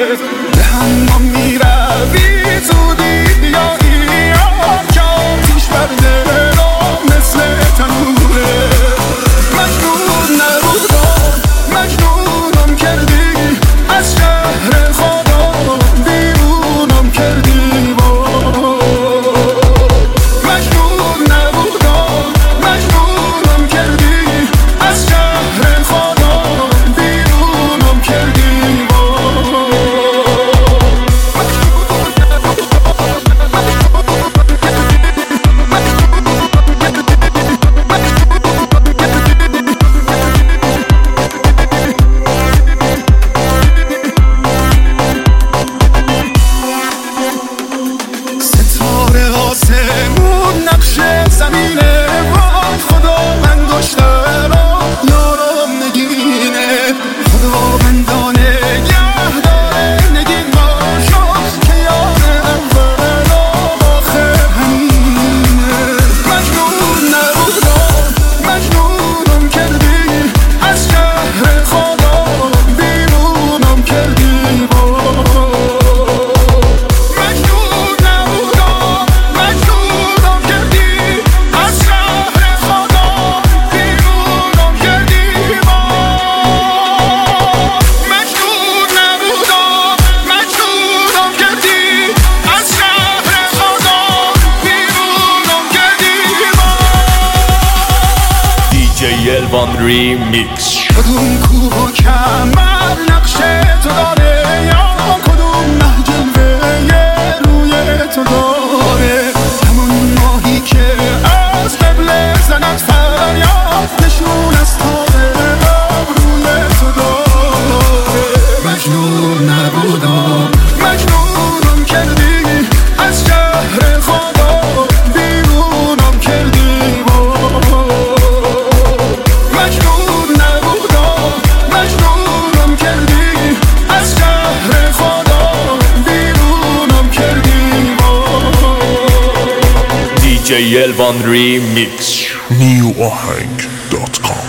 به هم میروی زودی بیایی که آتیش بر دلم مثل تنوره. مجنون نبودم مجنونم کردی از شهر خودم بیرونم کردی. مجنون نبودم مجنونم کردی از شهر خودم بیرونم کردی. ستاره آسمون نقش زمینه و خدا انگشته را یارم نگینه. خدا بندانه نگه داره نگین باشم که یار اول و آخر همینه. مجنون نبودم مجنونم کردی از شهر خدا بیرونم کردی. Elvan Remix. کدوم کوه و کمر نقش تو داره یا کدوم نهج جلوه روی تو داره. همون ماهی که از قبل زند فریاد نشون از تابه روی تو داره. مجنون نبودم مجنونم کردی از شهر خدا بیرونم کردی. DJ Elvan Remix. newahang.com